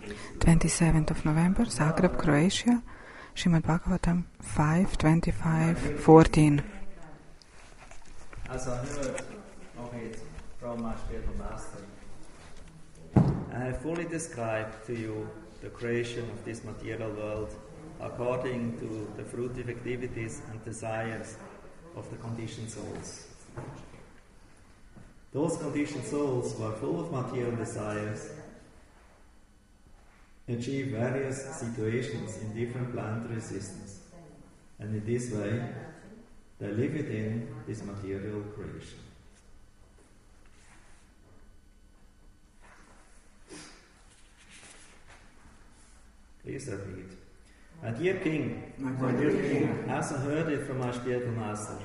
27th of November, Zagreb, Croatia, Srimad Bhagavatam 5:25-14. As I heard of it from my spiritual master, I have fully described to you the creation of this material world according to the fruitive activities and desires of the conditioned souls. Those conditioned souls who are full of material desires achieve various situations in different planetary systems, and in this way they live within this material creation. Please repeat. My dear King, as I heard it from my spiritual master,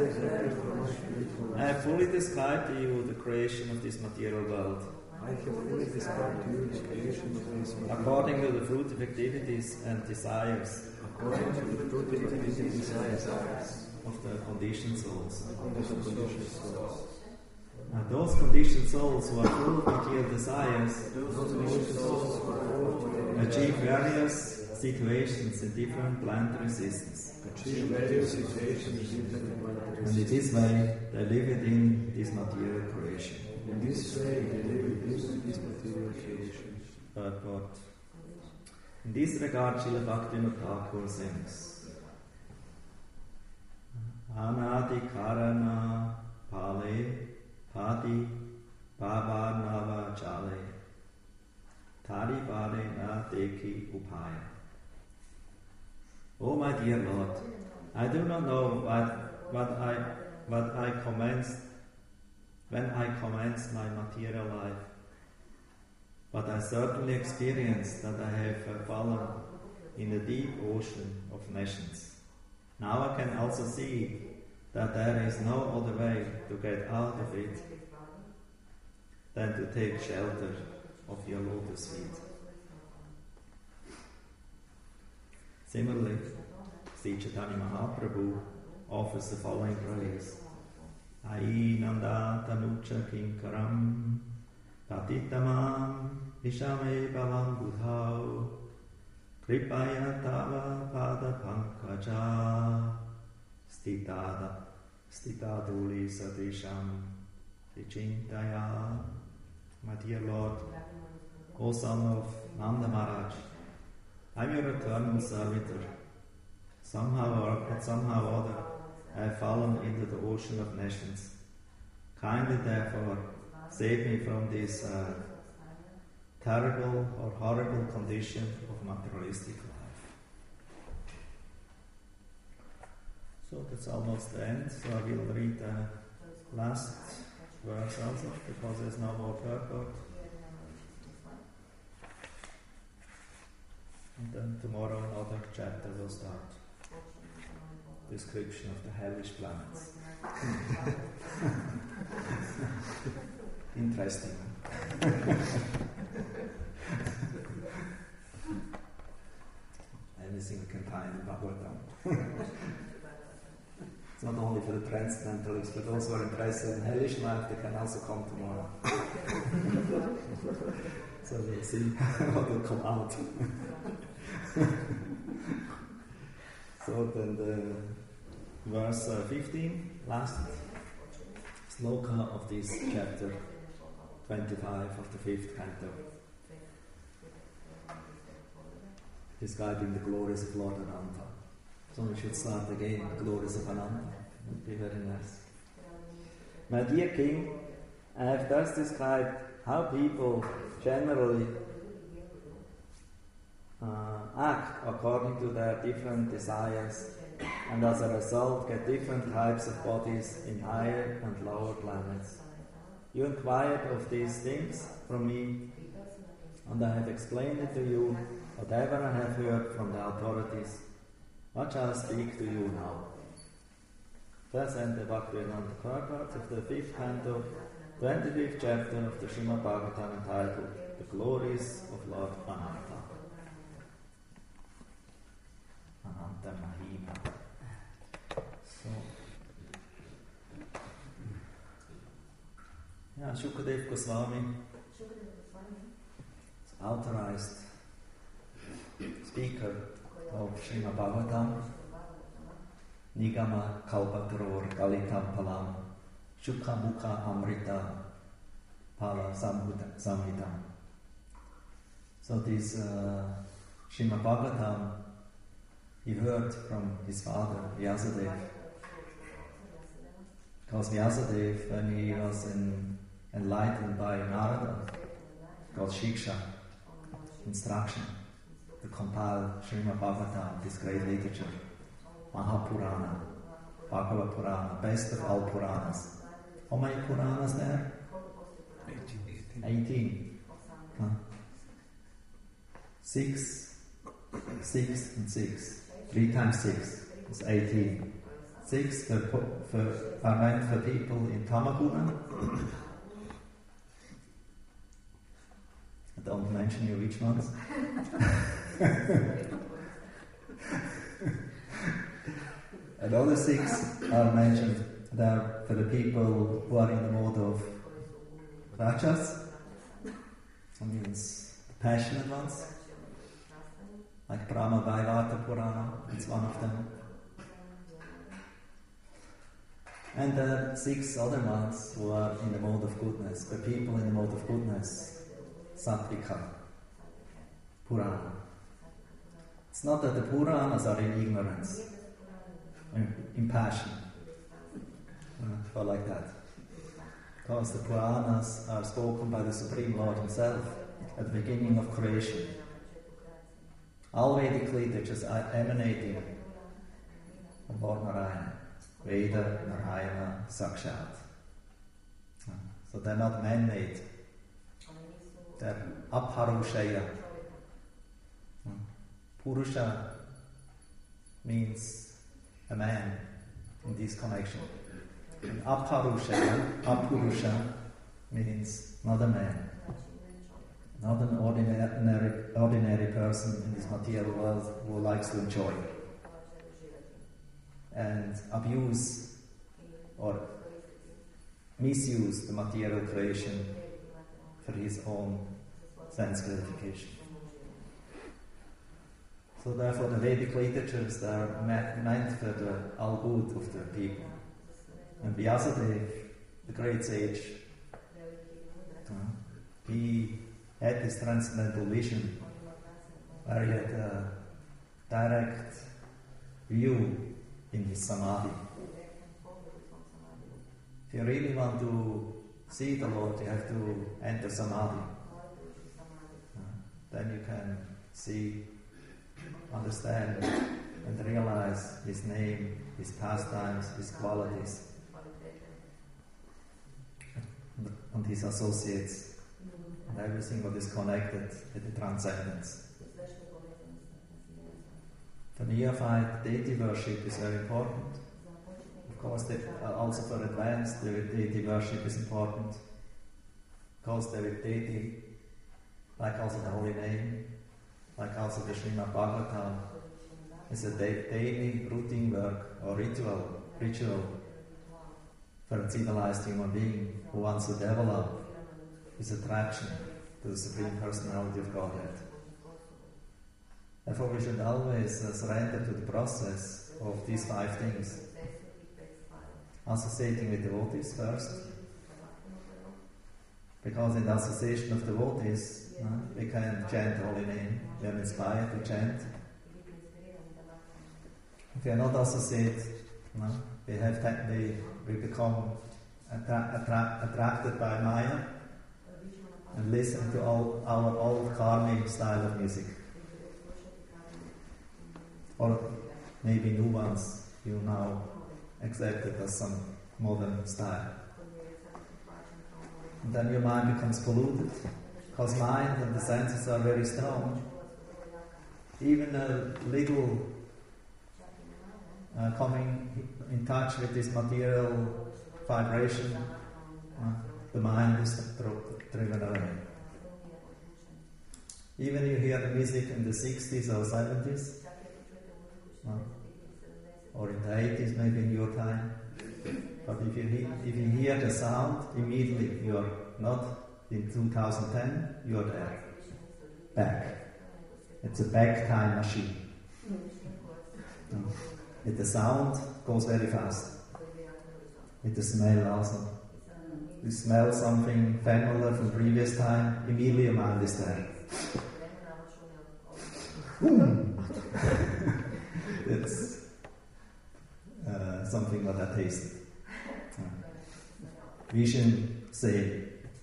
I have fully described to you the creation of this material world. According to the fruitive activities and desires of the conditioned souls. Now, those conditioned souls who are full of material desires achieve various situations in different planetary systems. And in this way, they live within this material creation. But in this regard, Srila Bhaktivinoda Thakur sings Anadi Karana Pale Padi Baba Nava Chale Tari Bade Na Deki Upaya. Oh my dear Lord, I do not know what I commenced when I commenced my material life, but I certainly experienced that I have fallen in the deep ocean of nations. Now I can also see that there is no other way to get out of it than to take shelter of your lotus feet. Similarly, Sri Chaitanya Mahaprabhu offers the following praise. Ainanda tanucha kinkaram patitamam ishame bhavam budhau kripaya tava pada pankaja stitaduli sadisham vichintaya. My dear Lord, O son of Nanda Maharaj, I'm your eternal servitor. Somehow or other, I have fallen into the ocean of nations. Kindly, therefore, save me from this terrible or horrible condition of materialistic life. So that's almost the end. So I will read the last verse also, because there's no more purport. And then tomorrow another chapter will start. Description of the hellish planets. Interesting. Anything we can find in Bhagavatam. It's not only for the transcendentalists, but those who are interested in hellish life, they can also come tomorrow. So we'll see what will come out. So then the verse 15, last sloka of this chapter 25 of the 5th canto, describing the glories of Lord Ananta. So we should start again, the glories of Ananta. It would be very nice. My dear King, I have thus described how people generally act according to their different desires, and as a result get different types of bodies in higher and lower planets. You inquired of these things from me, and I have explained it to you, whatever I have heard from the authorities. What shall I speak to you now? Present the Bhaktivedanta Purport of the 5th canto, 25th chapter of the Srimad Bhagavatam, entitled The Glories of Lord Ananta. Ananta Mahima. So, Shukadev Goswami authorized speaker of Srimad Bhagavatam, Nigama Kalpataror Galitam Palam, Shukha Mukha Amrita Pala Samhitam. So this Srimad Bhagavatam, he heard from his father, Vyasadeva. Because Vyasadeva, when he was enlightened by Narada, got Shiksha, instruction, to compile Srimad Bhagavatam, this great literature, Mahapurana, Bhagavad Purana, best of all Puranas. How many Puranas there? 18. Huh? 6, and 6. 3 times 6 is 18. 6 are meant for people in Tamaguna. I don't mention you which ones. And other 6 are mentioned there for the people who are in the mode of rajas. That means the passionate ones. Like Brahma Vaivarta Purana, it's one of them. And there are 6 other ones who are in the mode of goodness, the people in the mode of goodness, Sattvika Purana. It's not that the Puranas are in ignorance, in passion, or like that. Because the Puranas are spoken by the Supreme Lord Himself at the beginning of creation. All Vedic literatures are emanating from Lord Narayana. Veda, Narayana, Sakshat. So they're not man-made. They're Aparushaya. Purusha means a man in this connection. And Aparushaya, Apurusha, means not a man. Not an ordinary person in this material world who likes to enjoy and abuse or misuse the material creation for his own sense gratification. So therefore the Vedic literatures are meant for the all good of the people. And Vyasadeva, the great sage, he had this transcendental vision where he had a direct view in his samadhi. If you really want to see the Lord, you have to enter samadhi. Then you can see, understand, and realize His name, His pastimes, His qualities, and His associates, and everything what is connected with the transcendence. For neophyte, deity worship is very important. Of course, also for advanced, deity worship is important. Because the deity, like also the holy name, like also the Srimad Bhagavatam, is a daily routine work or ritual for a civilized human being who wants to develop his attraction to the Supreme Personality of Godhead. Therefore, we should always surrender to the process of these 5 things. Associating with devotees first, because in the association of devotees, we can chant the holy name, we are inspired to chant. If we are not associated, we become attracted by Maya and listen to our old karmic style of music. Or maybe new ones you now accepted as some modern style. And then your mind becomes polluted, because mind and the senses are very strong. Even a little coming in touch with this material vibration, the mind is driven away. Even you hear the music in the 60s or 70s, or in the 80s, maybe in your time. But if you hear the sound, immediately you are not in 2010, you are there, back. It's a back time machine. With the sound, goes very fast. With the smell also. You smell something familiar from previous time, immediately your mind is there. It's something that I tasted. Vision, say.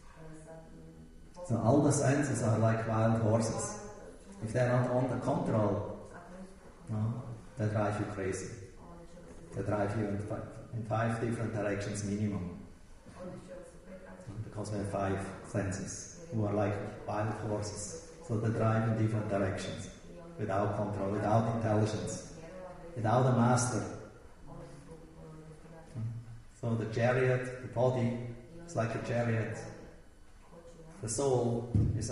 So all the senses are like wild horses. If they're not under control, no, they drive you crazy. They drive you in 5 different directions minimum. Because we have 5 senses who are like wild horses. So they drive in different directions. Without control, without intelligence, without a master. So the chariot, the body, is like a chariot. The soul is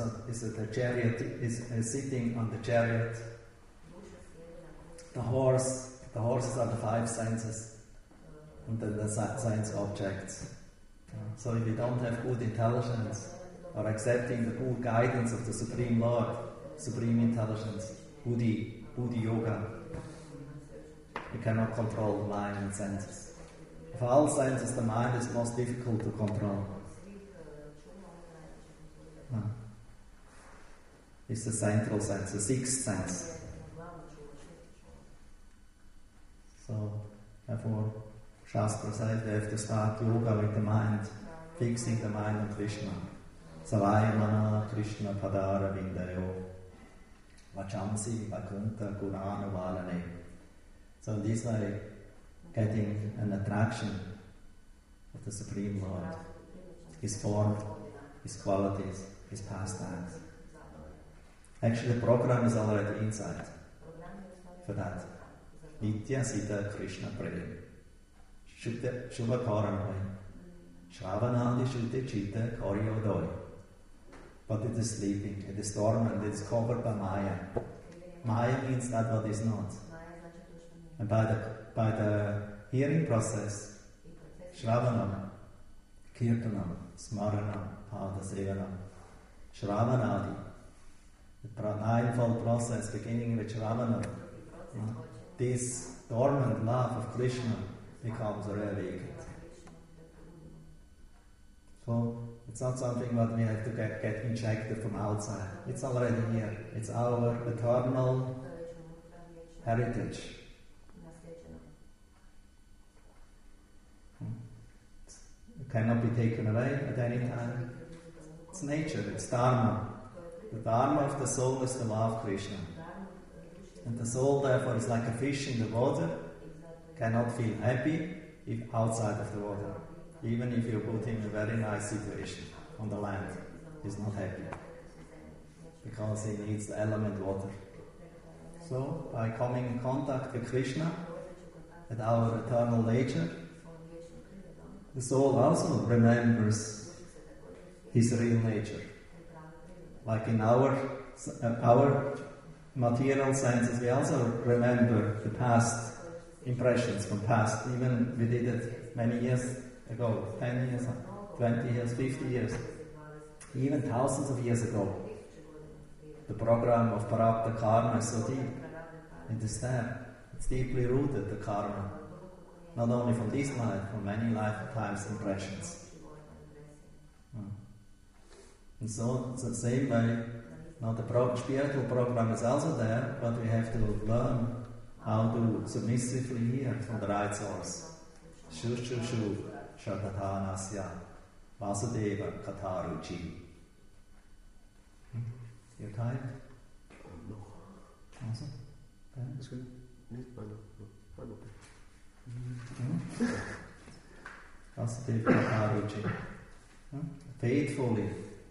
sitting on the chariot. The horses are the 5 senses, and then the sense objects. So if you don't have good intelligence, or accepting the good guidance of the Supreme Lord, Supreme Intelligence, Buddhi Yoga, you cannot control the mind and senses. Of all senses, the mind is most difficult to control. It's the central sense, the 6th sense. So, therefore, Shastra says we have to start yoga with the mind, fixing the mind on Krishna. Savayamana Krishna Padara Vindayo Vachamsi Vakunta Gurana Valane. So in this way, getting an attraction of the Supreme Lord, His form, His qualities, His pastimes. Actually, the program is already inside for that. Nitya Siddha Krishna Prem. Shubha Karanoi. Shravanandi Shuddha Chitta Karyodoi. But it is sleeping, it is dormant, it is covered by Maya. Maya means that what is not. And by the hearing process, Shravanam, Kirtanam, Smaranam, Padasevanam, Shravanadi, the ninefold process beginning with Shravanam, this dormant love of Krishna becomes reawakened. So it's not something that we have to get injected from outside. It's already here. It's our eternal heritage. It cannot be taken away at any time. It's nature, it's Dharma. The Dharma of the soul is the love of Krishna. And the soul, therefore, is like a fish in the water, cannot feel happy if outside of the water. Even if you put him in a very nice situation on the land, he's not happy. Because he needs the element water. So, by coming in contact with Krishna, with our eternal nature, the soul also remembers his real nature. Like in our material senses, we also remember the past impressions from past. Even we did it many years ago, 10 years, 20 years, 50 years, even thousands of years ago. The program of Prarabdha Karma is so deep. It is there. It's deeply rooted, the karma. Not only from this life, from many lifetimes impressions. And so, it's the same way, now the spiritual program is also there, but we have to learn how to submissively hear from the right source. Shu Shadatanasya Vasudeva Kataruchi. You're tired? No. Also? That's good. No. Vasudeva Kataruchi. Faithfully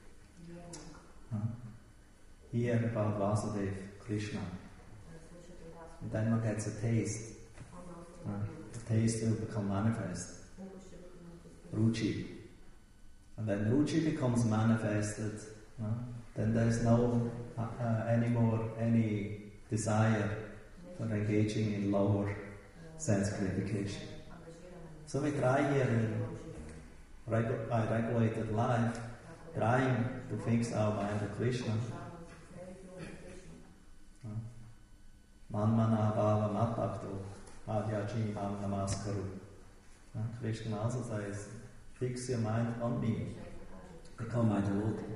hear about Vasudeva, Krishna. And then one gets a taste. The taste will become manifest. Ruchi. And then Ruchi becomes manifested. Then there is no anymore any desire for engaging in lower sense gratification. So we try here in by regulated life, trying to fix our mind to Krishna. Manmana bhava matbhakto adhyachi mam namaskaru. Krishna also says, fix your mind on me, become my devotee.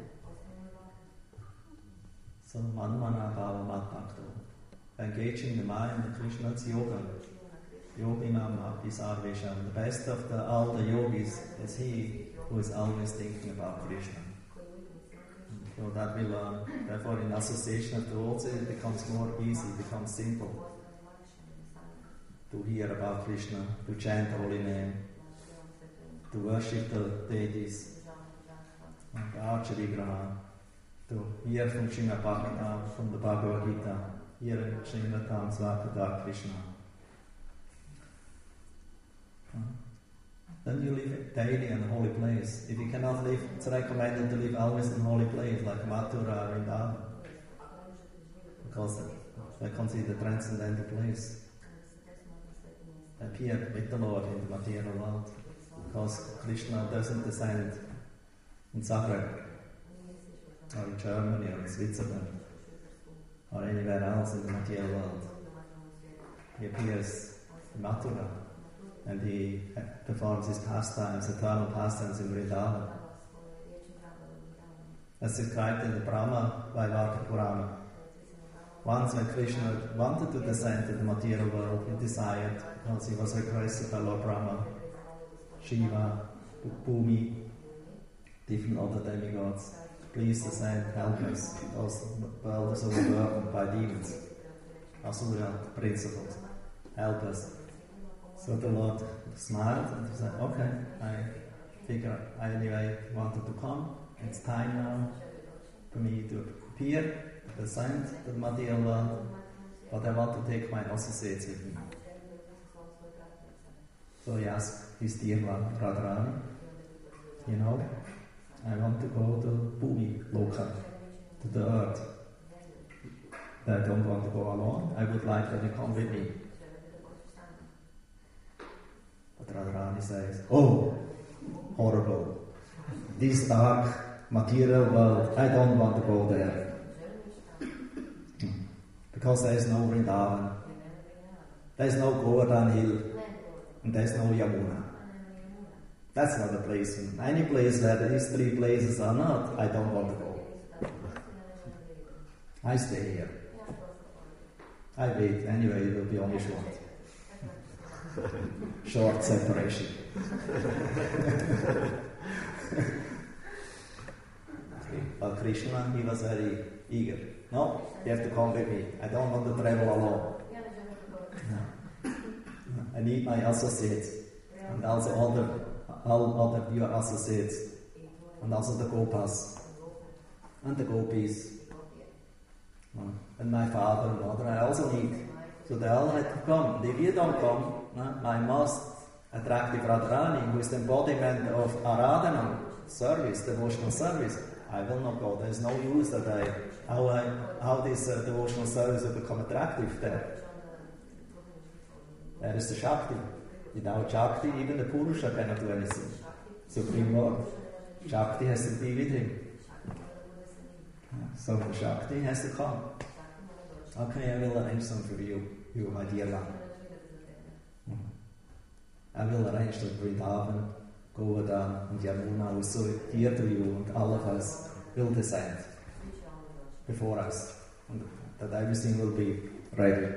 So manmana bhava matbhakto. Engaging the mind, Krishna's yoga. Yoginam api sarvesham. The best of all the yogis is he who is always thinking about Krishna. So that we learn. Therefore, in association of devotees, it becomes more easy, it becomes simple to hear about Krishna, to chant the holy name, to worship the deities, the Archa-Vigraha, to hear from Srimad Bhagavatam, from the Bhagavad Gita, hear Srimad Svakata Krishna. Then you live daily in a holy place. If you cannot live, it's recommended to live always in a holy place, like Mathura or Vrindavan, because they consider the transcendental place. Appear with the Lord in the material world, because Krishna doesn't descend in Zagreb, or in Germany, or in Switzerland, or anywhere else in the material world. He appears in Mathura, and he performs his pastimes, eternal pastimes in Vrindavan. As described in the Brahma Vaivarta Purana. Once when Krishna wanted to descend to the material world, he desired, because he was requested by Lord Brahma, Shiva, Bhumi, different other demigods, please descend, help us, because the world is overburdened by demons, Asura principles, help us. So the Lord smiled and he said, okay, I figure I anyway wanted to come. It's time now for me to appear, to descend to the material world, but I want to take my associates with me. So he asked his dear one, Radharani, I want to go to Bhumi Loka, to the earth. I don't want to go alone, I would like that you come with me. But Radharani says, oh, horrible. This dark material world, I don't want to go there. Because there is no Vrindavan, there is no Govardhan Hill, and there is no Yamuna. That's not a place. Any place where these three places are not, I don't want to go. I stay here. I wait, anyway, it will be only short. Short separation. But Krishna, he was very eager. No, you have to come with me. I don't want to travel alone. No. I need my associates, and also all other your associates, and also the Gopas, and the Gopis, and my father and mother I also need. So they all had to come. If you don't come, my most attractive Radharani, who is the embodiment of Aradhana, service, devotional service, I will not go. There is no use that how this devotional service will become attractive there. There is the Shakti. Without Shakti, even the Purusha cannot do anything. Supreme Lord. Shakti has to be with him. So the Shakti has to come. Okay, I will arrange some for you my dear one. I will arrange that Vrindavan, Govardhan and Yamuna who is so dear to you, and all of us will descend before us, and that everything will be ready.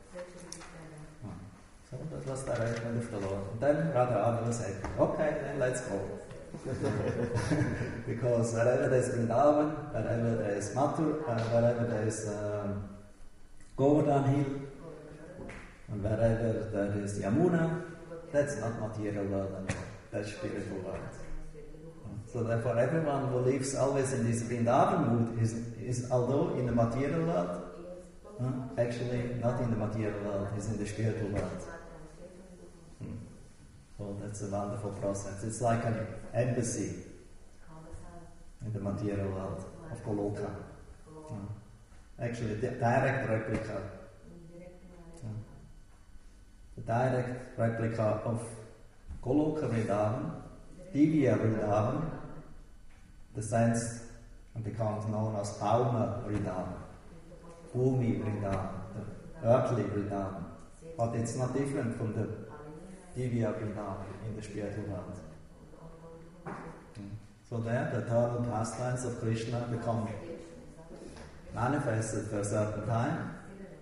So that was the arrangement of the Lord. And then Radharani said, okay, then let's go. Because wherever there is Vrindavan, wherever there is Mathura, wherever there is Govardhan Hill, and wherever there is Yamuna, that's not material world anymore, that's spiritual world. So therefore everyone who lives always in this Vrindavan mood is although in the material world, actually not in the material world, is in the spiritual world. So that's a wonderful process. It's like an embassy in the material world of Goloka. Actually, the direct replica. The direct replica of Goloka Vrindavan, Divya Vrindavan, descends and becomes known as Bhauma Vrindavan, Bhumi Vrindavan, earthly Vrindavan. But it's not different from the Divya Vrindavan in the spiritual world. So there, the eternal pastimes of Krishna become manifested for a certain time.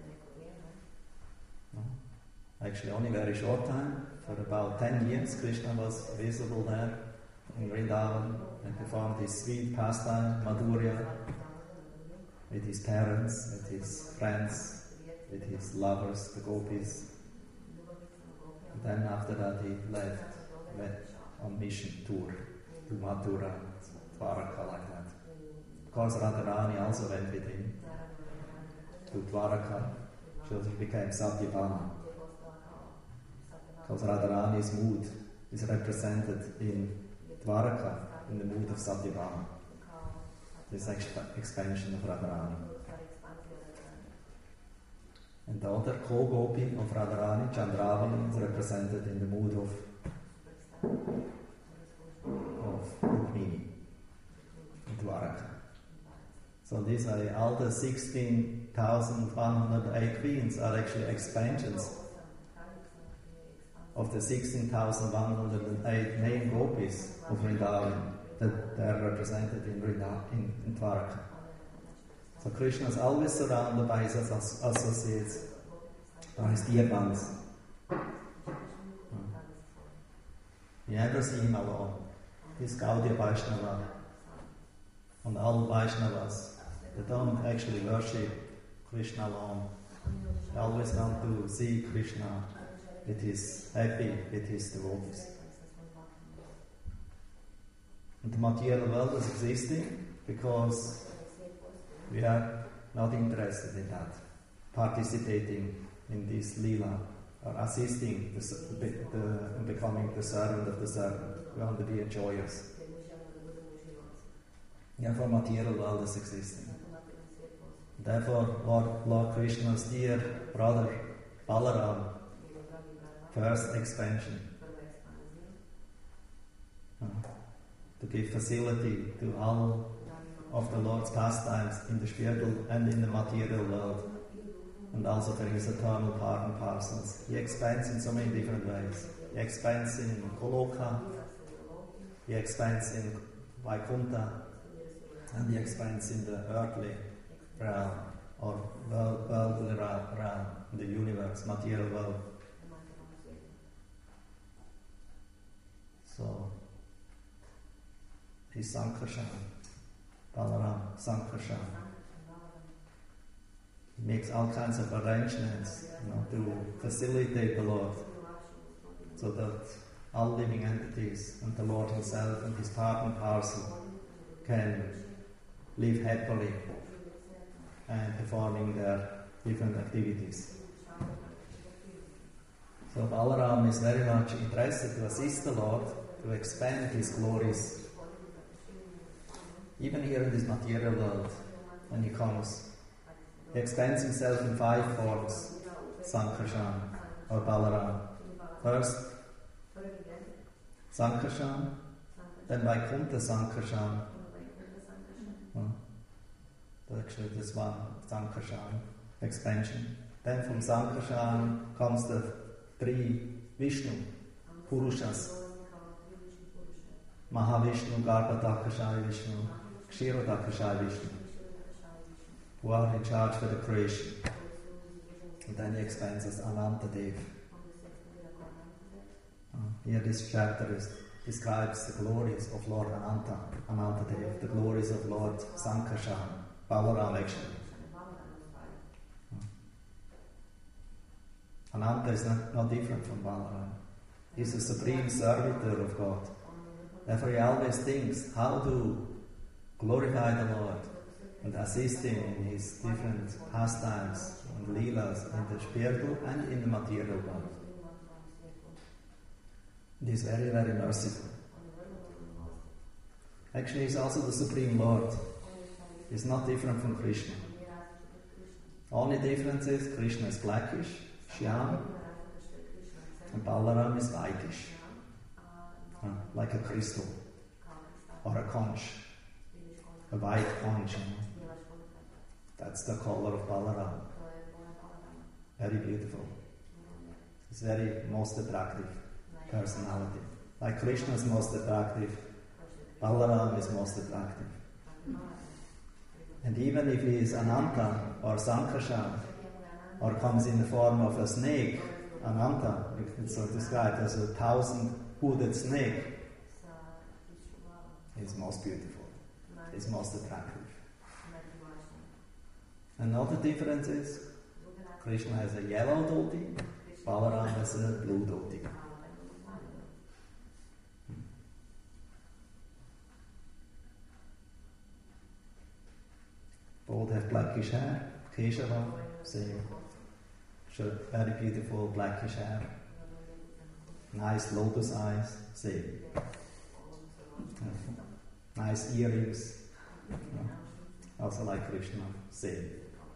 Actually, only very short time. For about 10 years, Krishna was visible there in Vrindavan and performed his sweet pastime, Madhurya, with his parents, with his friends, with his lovers, the gopis. And then after that he went on mission tour to Mathura, Dwaraka, like that. Of course Radharani also went with him to Dwaraka, so he became Satyabhama. Because Radharani's mood is represented in Dwaraka, in the mood of Satyabhama. This expansion of Radharani. And the other co-gopi of Radharani, Chandravali, is represented in the mood of Rukmini, in Dwaraka. So these are all the 16,108 queens are actually expansions of the 16,108 main gopis of Vrindavan that they are represented in Dwaraka. So Krishna is always surrounded by his associates, by his dear ones. You never see him alone. He's Gaudiya Vaishnava. And all Vaishnavas, they don't actually worship Krishna alone. They always want to see Krishna with his devotees. And the material world is existing because we are not interested in that, participating in this lila, or assisting in becoming the servant of the servant. We want to be joyous. Therefore, material world is existing. Therefore, Lord Krishna's dear brother Balaram, first expansion, to give facility to all of the Lord's pastimes in the spiritual and in the material world, and also for his eternal part and parcels. He expands in so many different ways. He expands in Goloka, he expands in Vaikuntha, and he expands in the earthly realm, or worldly realm, the universe, material world. So, he's Sankarshan, Balaram, Sankarshan. He makes all kinds of arrangements, to facilitate the Lord, so that all living entities and the Lord himself and his part and parcel can live happily and performing their different activities. So Balaram is very much interested to assist the Lord to expand his glories. Even here in this material world, when he comes, he expands himself in 5 forms, Sankarshan or Balaram. First, Sankarshan, then Vaikuntha Sankarshan. Actually, this one, Sankarshan, expansion. Then from Sankarshan comes the 3 Vishnu, Purushas. Mahavishnu, Garbhodakashaya Vishnu, Kshirodakashaya Vishnu, who are in charge for the creation. And then he expands as Anantadev. Here this chapter describes the glories of Lord Anantadev, the glories of Lord Sankarshan, Balaram actually. Ananta is not different from Balaram. He's the supreme servitor of God. Therefore he always thinks how to glorify the Lord and assist him in his different pastimes and leelas in the spiritual and in the material world. He is very, very merciful. Actually, he is also the Supreme Lord. He is not different from Krishna. Only difference is Krishna is blackish, Shyam, and Balaram is whitish, like a crystal or a conch, a white conch. That's the color of Balaram. Very beautiful. He's very most attractive personality. Like Krishna is most attractive, Balaram is most attractive. And even if he is Ananta or Sankarshan, or comes in the form of a snake, Ananta, it's so described as a 1,000-hooded snake, he's most beautiful, he's most attractive. Another difference is, Krishna has a yellow dhoti, Balaram has a blue dhoti. Both have blackish hair, Keshava, same. Very beautiful blackish hair. Nice lotus eyes, same. Nice earrings, also like Krishna, same.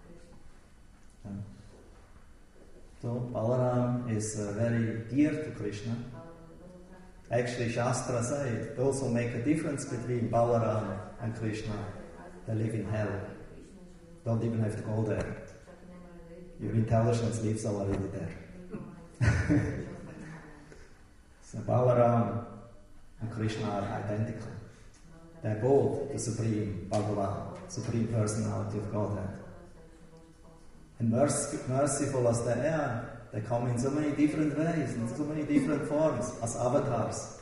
So Balaram is very dear to Krishna. Actually, Shastra said those who make a difference between Balaram and Krishna, they live in hell. Don't even have to go there. Your intelligence lives already there. So Balaram and Krishna are identical. They're both the Supreme Bhagavan, Supreme Personality of Godhead. And merciful as they are, they come in so many different ways, in so many different forms, as avatars.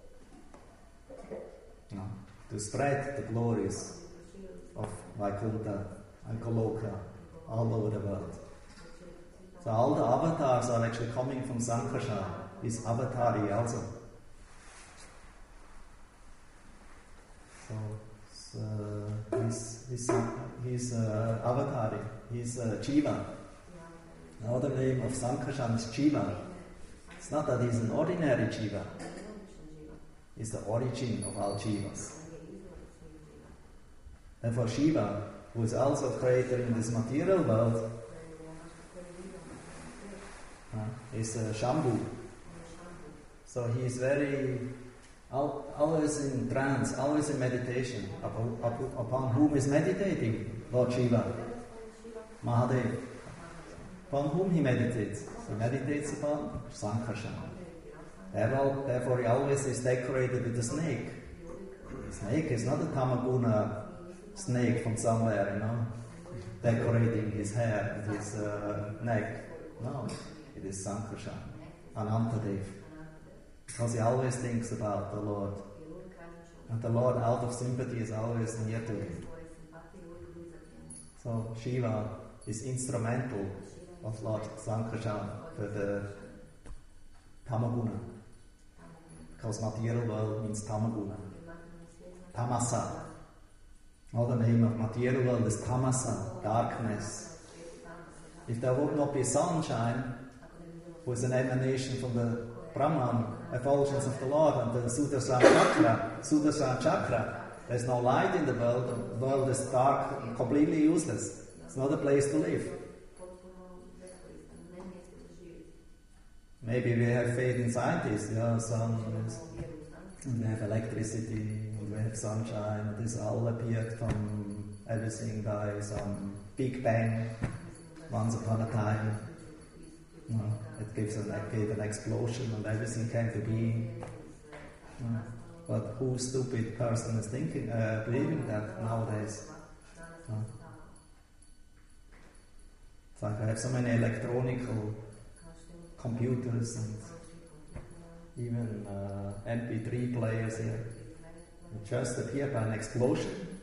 To spread the glories of Vaikuntha and Goloka all over the world. So all the avatars are actually coming from Sankarshan. He's avatari also. So he's avatari. He's Jiva. Another name of Sankarshan is Jiva. It's not that he's an ordinary Jiva. He's the origin of all Jivas. And for Shiva, who is also a creator in this material world, is Shambhu. So he is always in trance, always in meditation. Upon whom is meditating Lord Shiva? Mahadev. Upon whom he meditates? He meditates upon Sankarshan. Therefore he always is decorated with a snake. The snake is not a Tamaguna snake from somewhere, decorating his hair and his neck. No, it is Sankarshan, Anantadev. Because he always thinks about the Lord. And the Lord, out of sympathy, is always near to him. So Shiva is instrumental of Lord Sankarshan for the Tamaguna. Because material world means Tamaguna. Tamasa. Another name of material world is Tamasa, darkness. If there would not be sunshine, who is an emanation from the Brahman, effulgence of the Lord, and the Sudarshan Chakra, there's no light in the world. The world is dark and completely useless. It's not a place to live. Maybe we have faith in scientists, we have electricity, we have sunshine, and this all appeared from everything by some Big Bang once upon a time. It gave an explosion and everything came to being. But who stupid person is believing that nowadays? It's like I have so many electronical computers and even MP3 players here. It just appeared by an explosion.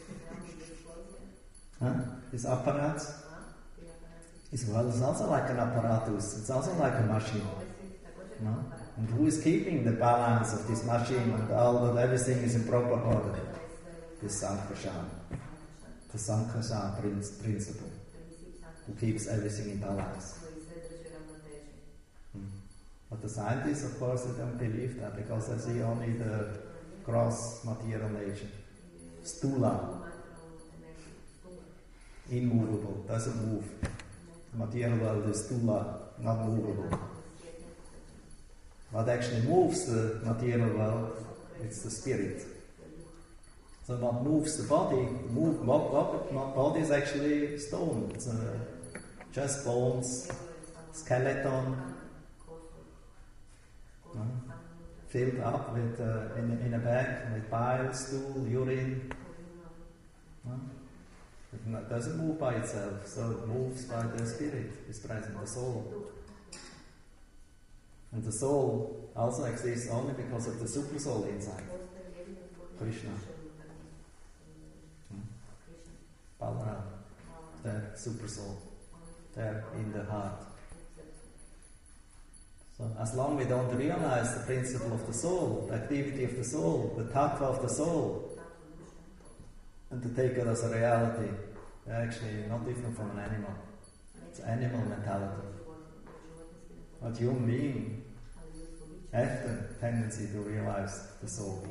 This apparatus is also like an apparatus. It's also like a machine. And who is keeping the balance of this machine and everything is in proper order? This Sankarshan. The Sankarshan principle, who keeps everything in balance. But the scientists, of course, they don't believe that because they see only the gross material nature. Stula. Immovable, doesn't move. The material world is stula, not movable. What actually moves the material world, it's the spirit. So what moves the body, body is actually stone. It's just bones skeleton, filled up with in a bag with bile, stool, urine. It doesn't move by itself, so it moves by the spirit, is present, the soul. And the soul also exists only because of the super soul inside, Krishna. Balaram, the super soul, there in the heart. So as long as we don't realize the principle of the soul, the activity of the soul, the tattva of the soul, and to take it as a reality, we're actually not different from an animal. It's animal mentality. But human beings have the tendency to realize the soul.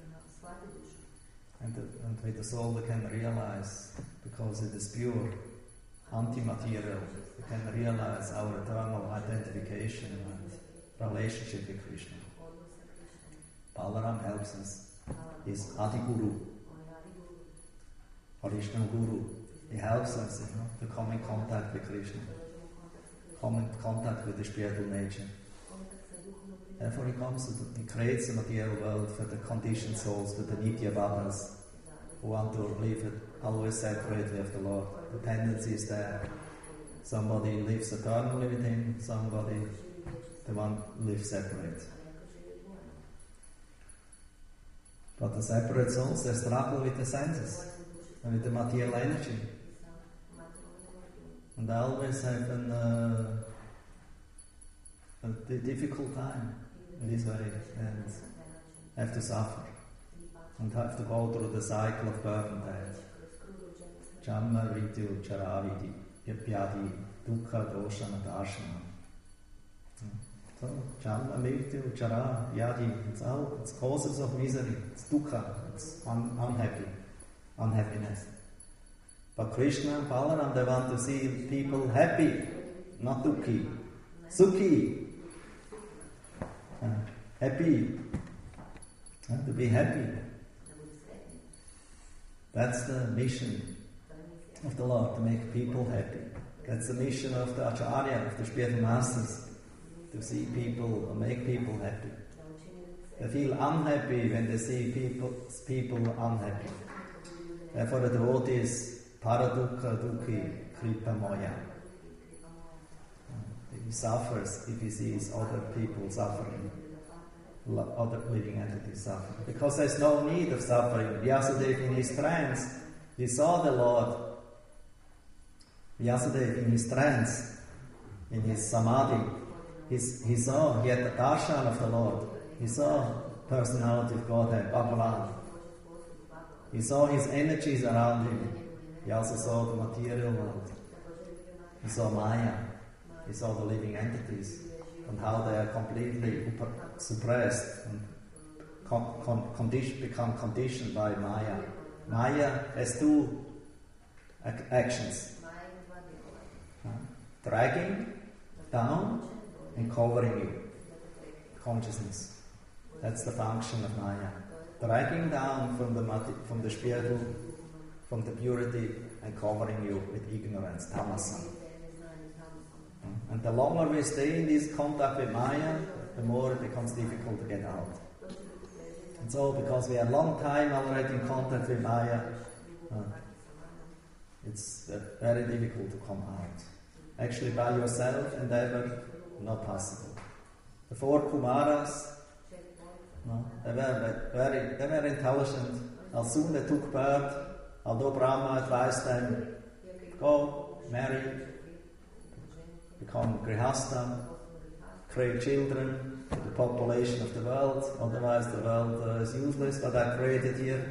And with the soul we can realize, because it is pure, anti-material, we can realize our eternal identification and relationship with Krishna. Balaram helps us. He's Adi Guru, Krishna Guru. He helps us, to come in contact with Krishna, come in contact with the spiritual nature. Therefore he creates a material world for the conditioned souls, for the Nitya Bhavas, who want to live always separately of the Lord. The tendency is there. Somebody lives eternally with him, somebody, the one lives separate. But the separate souls, they struggle with the senses and with the material energy. And they always have a difficult time in this way and have to suffer and have to go through the cycle of birth and death. Jamma, Rityu, Charavidi, Vyadi, Dukkha, Dosha and Darshana. So, Jamma, Rityu, Chara, Vyadi, it's causes of misery, it's Dukkha, it's unhappiness. But Krishna and Balaram, they want to see people happy, not dukhi. Sukhi. Happy. To be happy. That's the mission of the Lord, to make people happy. That's the mission of the Acharya, of the spiritual masters, to see people or make people happy. They feel unhappy when they see people unhappy. Therefore the devotees, Paradukha Dukhi Kripa Moya. He suffers if he sees other people suffering, other living entities suffering. Because there's no need of suffering. Vyasadeva in his trance, he saw the Lord. Vyasadeva in his trance, in his samadhi, he had the darshan of the Lord. He saw personality of Godhead, Bhagavan. He saw his energies around him. He also saw the material world. He saw Maya. He saw the living entities and how they are completely suppressed and become conditioned by Maya. Maya has two actions: dragging down and covering you. Consciousness. That's the function of Maya. Dragging down from the spiritual, from the purity, and covering you with ignorance, tamasa. And the longer we stay in this contact with Maya, the more it becomes difficult to get out. And so, because we are a long time already in contact with Maya, it's very difficult to come out. Actually, by yourself endeavor, not possible. The 4 Kumaras, they were intelligent. As soon as they took birth, although Brahma advised them, go, marry, become grihasta, create children for the population of the world, otherwise the world is useless, but I created here.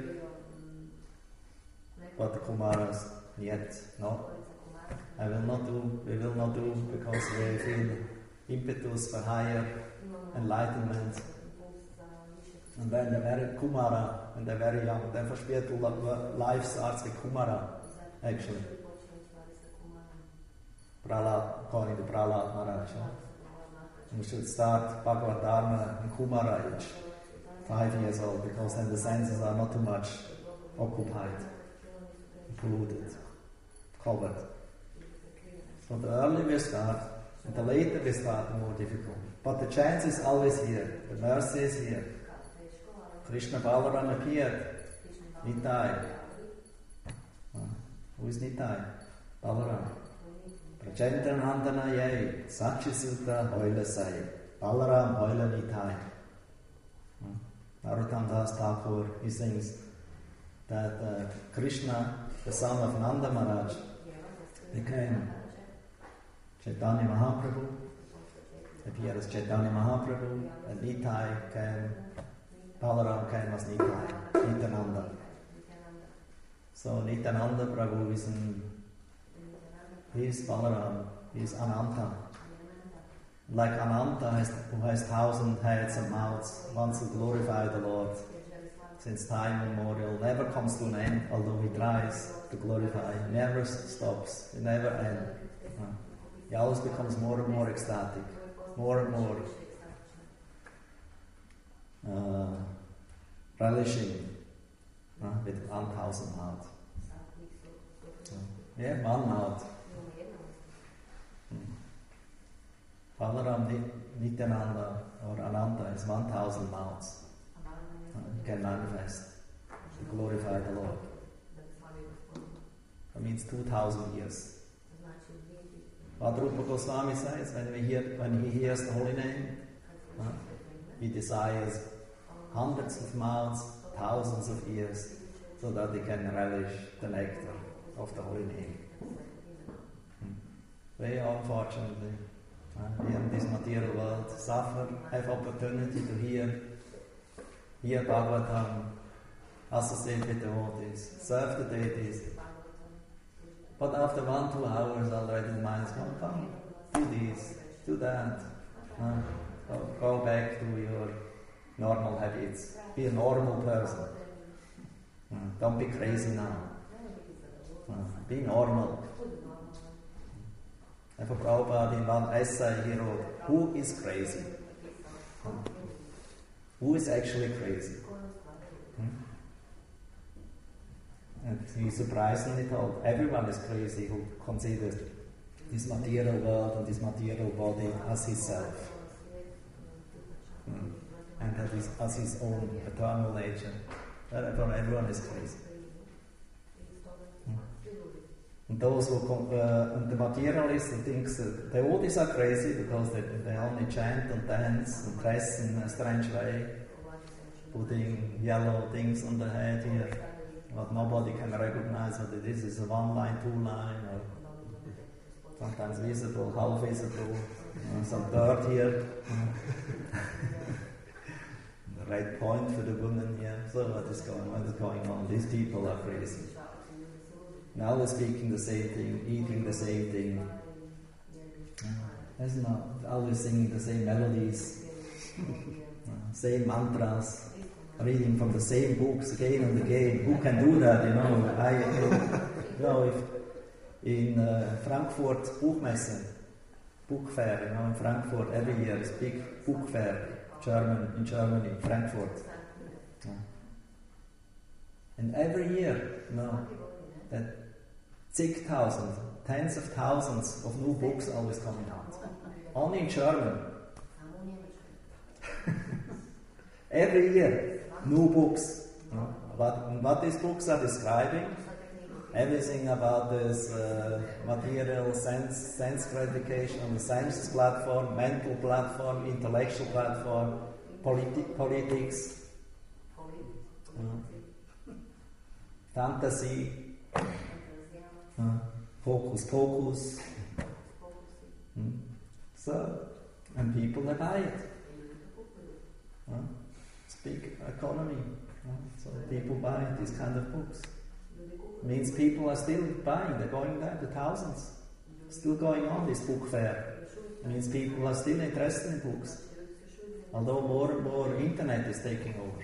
But the Kumaras, yet, no. We will not do, because we feel impetus for higher enlightenment. And when they're very Kumara, when they're very young, then for spiritual life starts with Kumara, actually. Prahlad, according to Prahlad Maharaj. We should start Bhagavad Dharma in Kumara age, 5 years old, because then the senses are not too much occupied, polluted, covered. So the earlier we start, And the later we start, the more difficult. But the chance is always here. The mercy is here. Krishna Balaram appeared. Nitai. Who is Nitai? Balaram. Prachandranandana yai. Satchisutra hoila sai. Balaram hoila Nitai. Narottam Das Thakur, he sings that Krishna, the son of Nanda Maharaj, became Chaitanya Mahaprabhu, appeared as Chaitanya Mahaprabhu, and Nitai came, Balaram came as Nitai, Nityananda. So Nityananda Prabhu he's Balaram, he's Ananta. Like Ananta, who has 1,000 heads and mouths, wants to glorify the Lord since time immemorial, never comes to an end, although he tries to glorify, he never stops, it never ends. He always becomes more and more ecstatic, more and more relishing with 1,000 mouths. Yeah, one mouth. Balaram Nityananda or Ananta is 1,000 mouths. He can manifest to glorify the Lord. That means 2,000 years. What Rupa Goswami says, when he hears the holy name, he desires hundreds of mouths, thousands of years, so that he can relish the nectar of the holy name. Very unfortunately, we in this material world suffer, have opportunity to hear Bhagavatam, associate with devotees, serve the deities. But after 1-2 hours already the mind is going, come, do this, do that. Go back to your normal habits. Be a normal person. Don't be crazy now. Be normal. And for Prabhupada in one essay he wrote, who is crazy? Who is actually crazy? And he surprisingly told, everyone is crazy who considers this material world and this material body as his self. And that is as his own eternal nature. Therefore everyone is crazy. And those who and the materialists who think that the devotees are crazy because they only chant and dance and dress in a strange way, putting yellow things on the head here, but nobody can recognize what it is. It's a 1-line, 2-line, or sometimes visible, half visible, some dirt here, the red point for the woman here. So what is going on? These people are crazy. Now they're speaking the same thing, eating the same thing. There's not always singing the same melodies, same mantras, reading from the same books again and again. Who can do that? If in Frankfurt Buchmesse, book fair, in Frankfurt every year is big book fair, in Germany, Frankfurt. And every year, that 6,000, tens of thousands of new books always coming out. Only in German. Every year, new books. What these books are describing, everything about this material sense gratification, the senses platform, mental platform, intellectual platform, politics, fantasy, focus. So, and people they buy it. It's big economy. So people buy these kind of books. Means people are still buying. They're going there, the thousands. Still going on this book fair. Means people are still interested in books. Although more and more internet is taking over.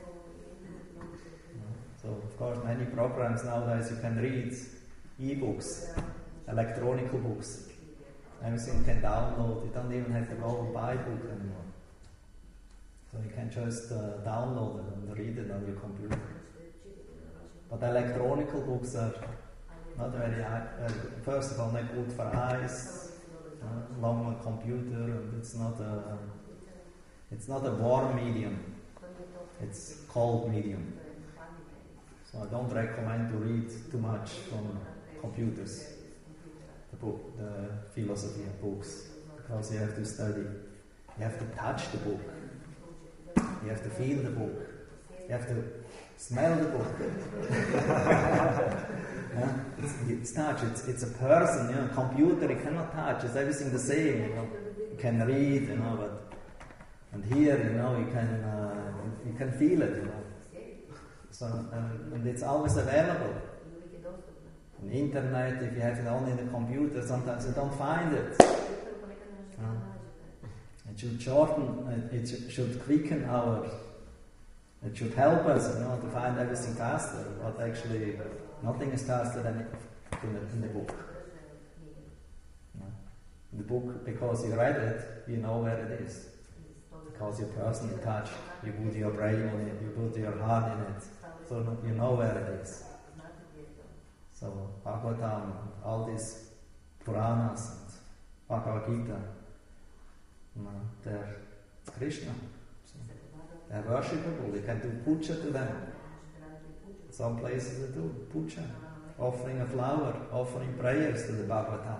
So of course many programs nowadays you can read e-books, electronic books. Everything you can download. You don't even have to go and buy a book anymore. So you can just download it and read it on your computer. But electronic books are not very, first of all, not good for eyes, long on computer, and it's not a warm medium. It's cold medium. So I don't recommend to read too much from computers, the philosophy of books, because you have to study. You have to touch the book. You have to feel the book. You have to smell the book. It's touch. It's a person. Computer you cannot touch. It's everything the same. You can read, and here you can feel it. So and it's always available. On the internet, if you have it only in the computer, sometimes you don't find it. It should shorten. It should quicken our. It should help us, to find everything faster. But actually, nothing is faster than in the book. In the book, because you read it, you know where it is. Because you personally touch, you put your brain in it, you put your heart in it, so you know where it is. So Bhagavatam, all these Puranas and Bhagavad Gita, they're Krishna. They're worshipable. You can do puja to them. Some places they do puja, offering a flower, offering prayers to the Bhagavatam.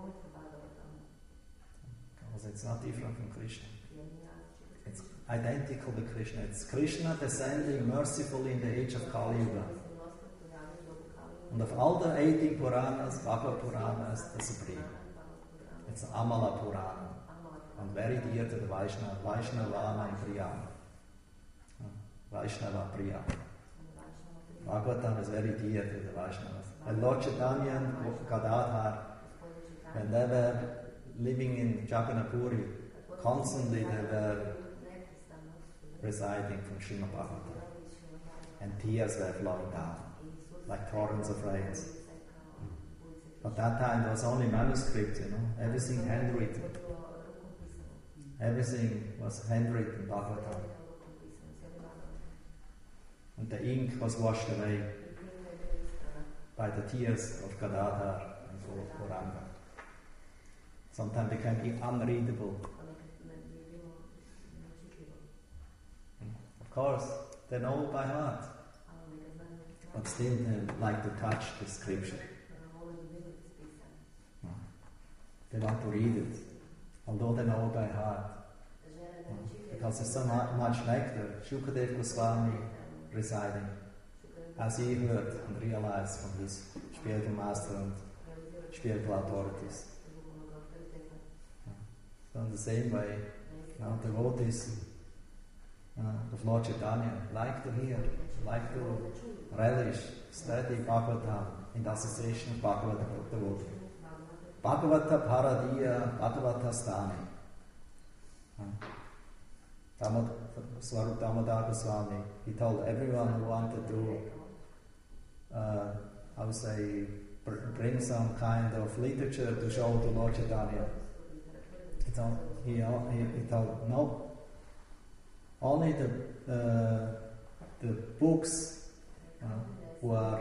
Because it's not different from Krishna. It's identical to Krishna. It's Krishna descending mercifully in the age of Kali Yuga. And of all the 18 Puranas, Bhagavad Purana is the supreme. It's Amala Purana. And very dear to the Vaishnava, Vaishnavana and Priyana. Vaishnava Priya. Bhagavatam is very dear to the Vaishnavas. And Lord Chaitanya and Gadadhar, when they were living in Jagannath-puri, constantly they were reciting from Srimad Bhagavatam. And tears were flowing down, like torrents of rains. But that time there was only manuscript, everything handwritten. Everything was handwritten Bhagavatam. And the ink was washed away by the tears of Gadadhar and Gauranga. Sometimes became unreadable. Of course, they know by heart, but still they like to touch the scripture. They want to read it, although they know by heart. Because there's so much nectar. Shukadeva Goswami residing, as he heard and realized from his spiritual master and spiritual authorities. So in the same way, the devotees of Lord Chaitanya like to hear, like to relish, study Bhagavatam in the association of Bhagavad devotee. Bhagavata Bharadiya Bhagavata Sthani. Swarup Damodar Goswami, he told everyone who wanted to, bring some kind of literature to show to Lord Chaitanya. He told no, only the books who are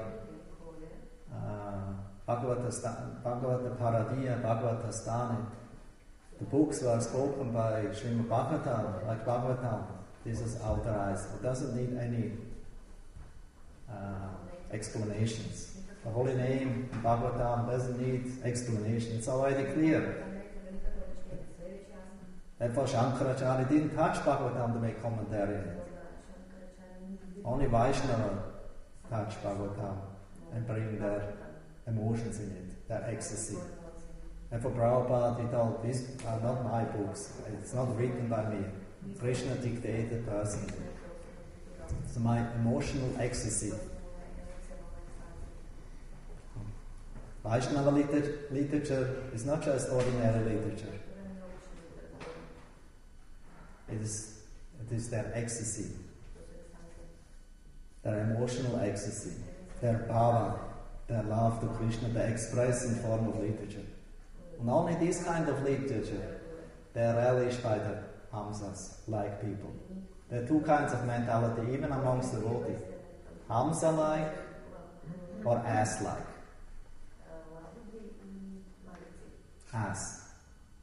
Bhagavata Paradiya, Bhagavata Sthani. The books were spoken by Srimad Bhagavatam, like Bhagavatam. This is authorized. It doesn't need any explanations. The holy name Bhagavatam doesn't need explanation. It's already clear. Therefore Shankaracharya didn't touch Bhagavatam to make commentary on it. Only Vaishnava touch Bhagavatam and bring their emotions in it, their ecstasy. And for Prabhupada, he told, these are not my books. It's not written by me. Krishna dictated personally. It's my emotional ecstasy. Vaishnava literature is not just ordinary literature. It is their ecstasy, their emotional ecstasy, their bhava, their love to Krishna, they express in form of literature. And only this kind of literature, they are relished by the Hamsas, like people. There are two kinds of mentality, even amongst the devotees. Hamsa-like or ass-like. Ass.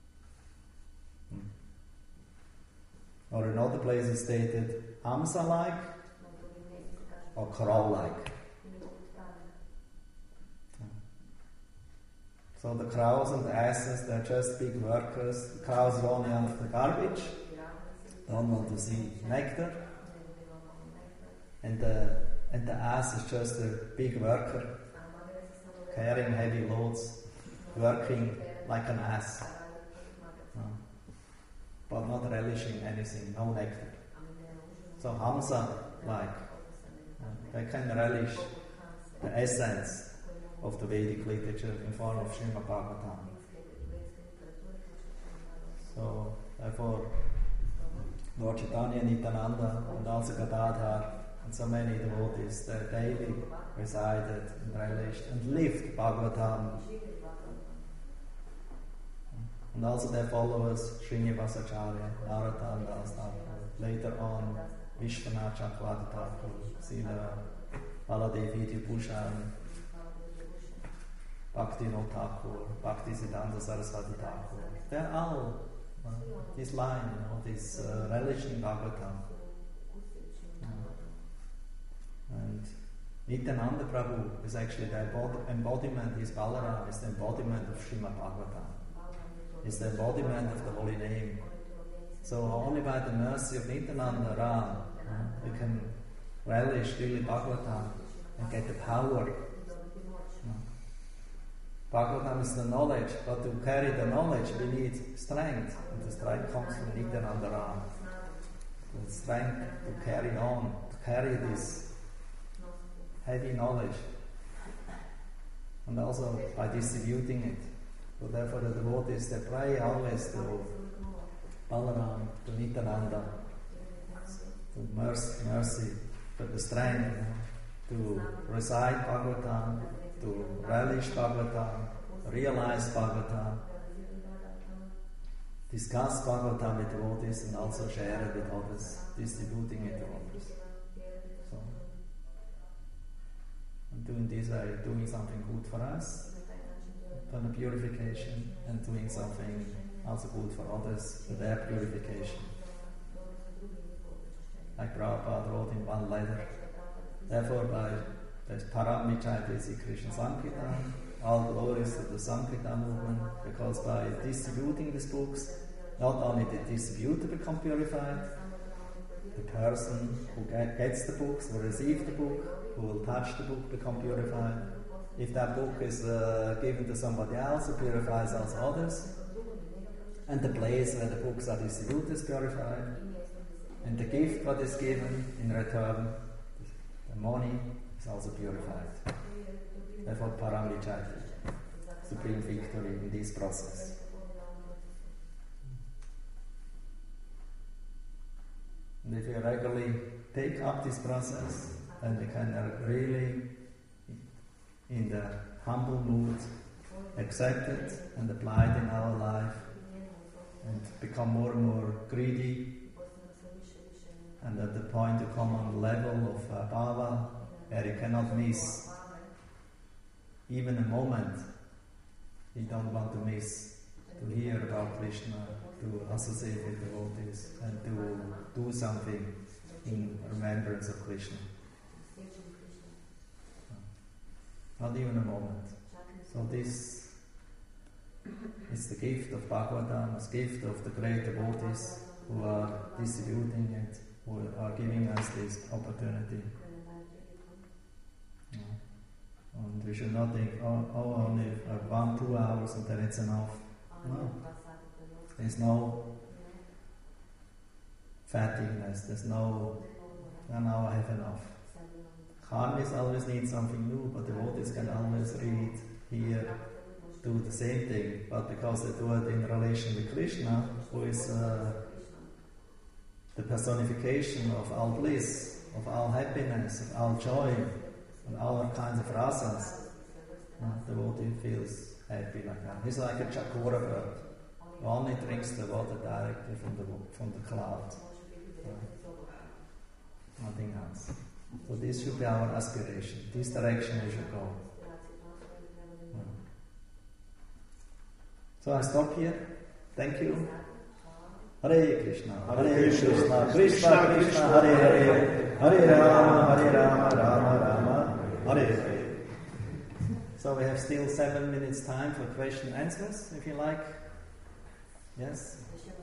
Or in other places stated, Hamsa-like or crow-like. So the crows and the asses, they're just big workers. The cows are only out of the garbage, don't want to see nectar. And the ass is just a big worker, carrying heavy loads, working like an ass, but not relishing anything, no nectar. So Hamsa-like, they can relish the essence of the Vedic literature in form of Srimad Bhagavatam. So, therefore, Lord Chaitanya, Nityananda, and also Gadadhar, and so many devotees, they daily resided and relished and lived Bhagavatam. And also their followers, Srinivasacharya, Narottam Das Thakur, later on Vishwanath Chakravarti Thakur, Srila Baladevi Bhushan, Bhaktivinoda Thakur, Bhaktisiddhanta Saraswati Thakur. They're all this line, this relishing Bhagavatam. And Nityananda Prabhu is actually the embodiment, his Balaram is the embodiment of Srimad Bhagavatam. It's the embodiment of the holy name. So only by the mercy of Nityananda Ram we can relish really Bhagavatam and get the power. Bhagavatam is the knowledge, but to carry the knowledge we need strength, and the strength comes from Nityananda Ram. The strength to carry on, to carry this heavy knowledge, and also by distributing it. So therefore the devotees, they pray always to Balaram, to Nityananda, to mercy, for the strength to recite Bhagavatam, to relish Bhagavatam, realize Bhagavatam, discuss Bhagavatam with devotees, and also share it with others, distributing it to others. So, and doing this way, doing something good for us, for the purification, and doing something also good for others, for their purification. Like Prabhupada wrote in one letter, therefore by the Param Vijaya Sri Krishna Sankirtan, all glories to the Sankirtan movement, because by distributing these books, not only the distributor become purified, the person who gets the books, who receives the book, who will touch the book, become purified. If that book is given to somebody else, it purifies also others. And the place where the books are distributed is purified. And the gift that is given in return, the money, is also purified. Therefore, Param Vijaya, supreme victory in this process. And if you regularly take up this process, then we can really, in the humble mood, accept it and apply it in our life, and become more and more greedy, and at the point you come on the level of bhava, where you cannot miss even a moment. You don't want to miss to hear about Krishna, to associate with devotees, and to do something in remembrance of Krishna. Not even a moment. So this is the gift of Bhagavatam, the gift of the great devotees who are distributing it, who are giving us this opportunity. And we should not think, only 1-2 hours and then it's enough. No. There's no fatigueness, there's no, now I have enough. Karmis always need something new, but devotees can always read, hear, do the same thing, but because they do it in relation with Krishna, who is the personification of all bliss, of all happiness, of all joy, and all kinds of rasas, the devotee feels happy like that. He's like a chakora bird, who only drinks the water directly from the cloud. Nothing else. So this should be our aspiration. This direction we should go. So I stop here. Thank you. Hare Krishna, Krishna Krishna, Hare Hare, Hare Rama, Rama Rama, Hare Hare. So we have still 7 minutes time for question and answers, if you like. Yes?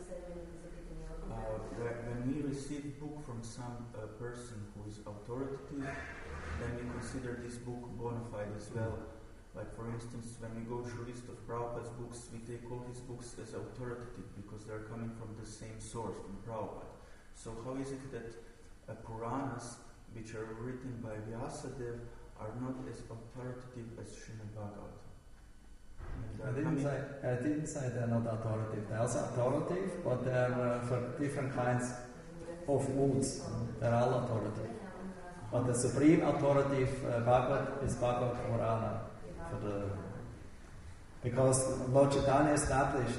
When we receive book from some person who is authoritative, then we consider this book bona fide as well. Like for instance, when we go through list of Prabhupada's books, we take all his books as authoritative because they are coming from the same source, from Prabhupada. So how is it that Puranas, which are written by Vyasadeva, are not as authoritative as Srimad Bhagavatam? I didn't say they're not authoritative. They're also authoritative, but they're for different kinds of moods. They're all authoritative. But the supreme authoritative Bhagavad is Bhagavad Purana. Because Lord Chaitanya established,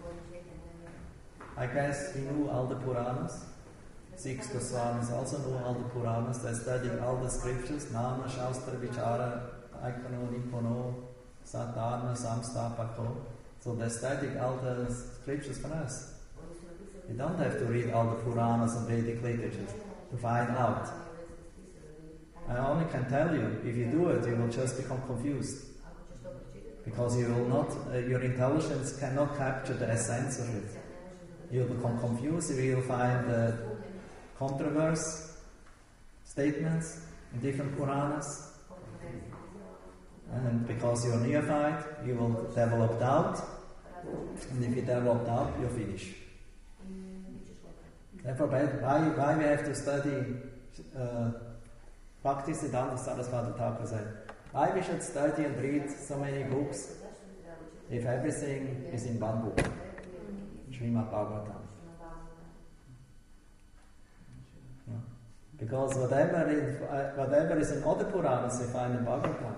I guess he knew all the Puranas. Six Goswamis also knew all the Puranas. They studied all the scriptures, Nama, Shastra, Vichara, Aikano, Nipono, Satarna, Samstapako. So they studied all the scriptures for us. You don't have to read all the Puranas and Vedic literatures to find out. I only can tell you, if you do it, you will just become confused. Because you will not, your intelligence cannot capture the essence of it. You'll become confused, you will find controversies, statements in different Puranas. And because you're neophyte, you will develop doubt. And if you develop doubt, you're finished. Therefore, why we have to study Bhaktisiddhanta Saraswati Thakur said, why we should study and read so many books if everything is in one book, Srimad Bhagavatam. No? Because whatever is in other Puranas you find in Bhagavatam.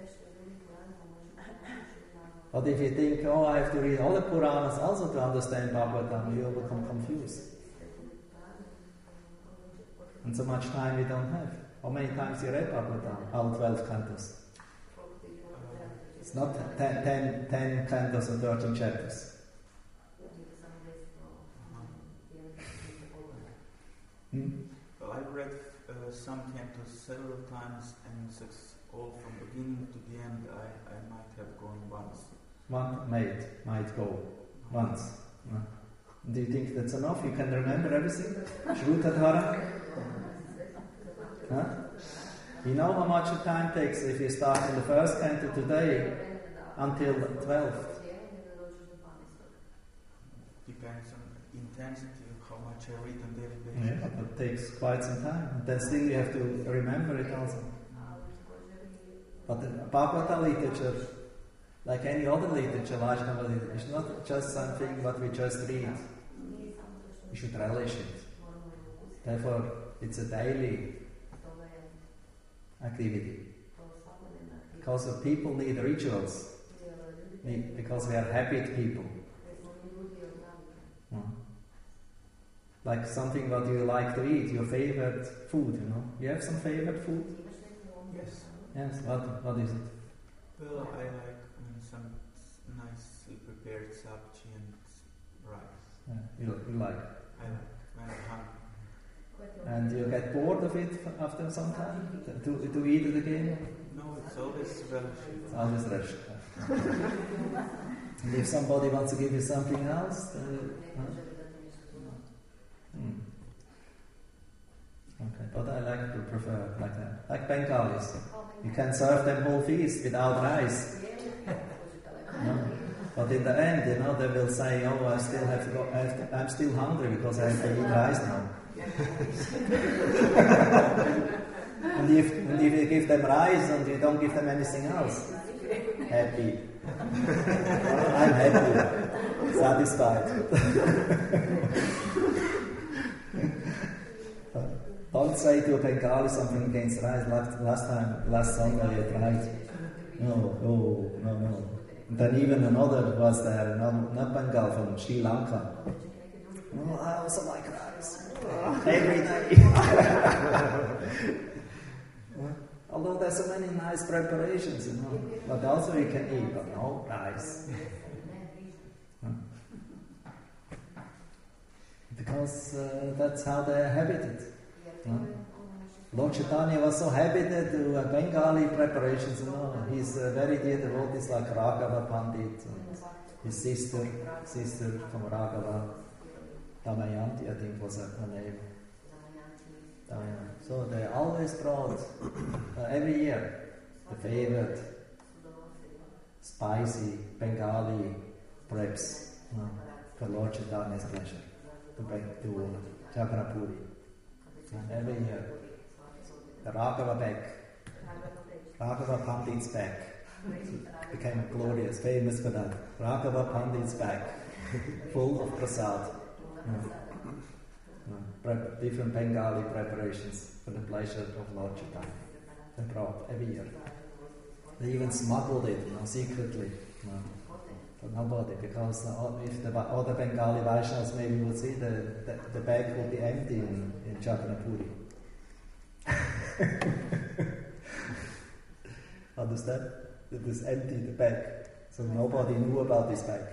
But if you think, oh, I have to read all the Puranas also to understand Bhagavatam, you will become confused. And so much time we don't have. How many times you read Bhagavatam? All 12 cantos. It's not 10 cantos and 13 chapters. Well, I've read some cantos several times, and all from beginning to the end, I might have gone once. One might go once. No. Do you think that's enough? You can remember everything? Shrutadhara? Huh? You know how much the time takes if you start in the first canto today until the 12th? Depends on intensity of how much I read on daily basis. Yeah, it takes quite some time. And then still you have to remember it also. But the Bhagavata literature, like any other literature, Vaishnava literature, is not just something what we just read. We should relish it. Therefore, it's a daily activity. Because people need rituals. Because we are habit people. Like something what you like to eat, your favorite food, you know. You have some favorite food? Yes. Yes, what is it? Well, I like some nicely prepared sabji and rice. Yeah, you like? I like when I'm hungry. And you get bored of it after some time? To eat it again? No, it's always relishing. It's always relishing. And if somebody wants to give you something else, Okay, but I like to prefer like that. Like Bengalis. You can serve them whole feast without rice. No? But in the end, they will say, oh, I still have to go, I'm still hungry because I have to eat rice now. and if you give them rice and you don't give them anything else, happy. I'm happy, satisfied. Don't say to a Bengali something against rice. Last Sunday I tried. No. And then even another was there, not Bengal, from Sri Lanka. Oh, I also like rice. Every day. Although there's so many nice preparations, but also you can eat, but no rice. because that's how they're habited. Lord Chaitanya was so habited to Bengali preparations and all. His very dear devotees like Raghava Pandit and his sister from Raghava, Damayanti, I think was her name. So they always brought, every year, the favorite spicy Bengali crepes for Lord Chaitanya's pleasure to Jagannath-puri. Every year. The Raghava bag, Raghava Pandit's bag, became glorious, famous for that. Raghava Pandit's bag, full of prasad. Different Bengali preparations for the pleasure of Lord Chaitanya. They brought every year. They even smuggled it, secretly. But nobody, because if the other Bengali Vaishnavas maybe would see, the bag would be empty in Jagannath-puri. Understand? It was empty, the bag. So nobody knew about this bag.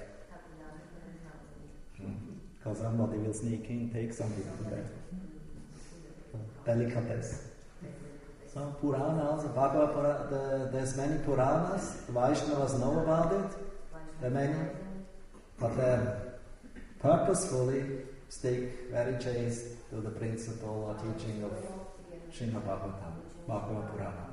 Because somebody will sneak in, take something from the bag. Delicatesse. So Purana also, Bhagavad Purana, there's many Puranas, the Vaishnavas know about it, there are many, but they purposefully stick very chaste to the principle or teaching of Srimad Bhagavatam, Bhagavad Purana.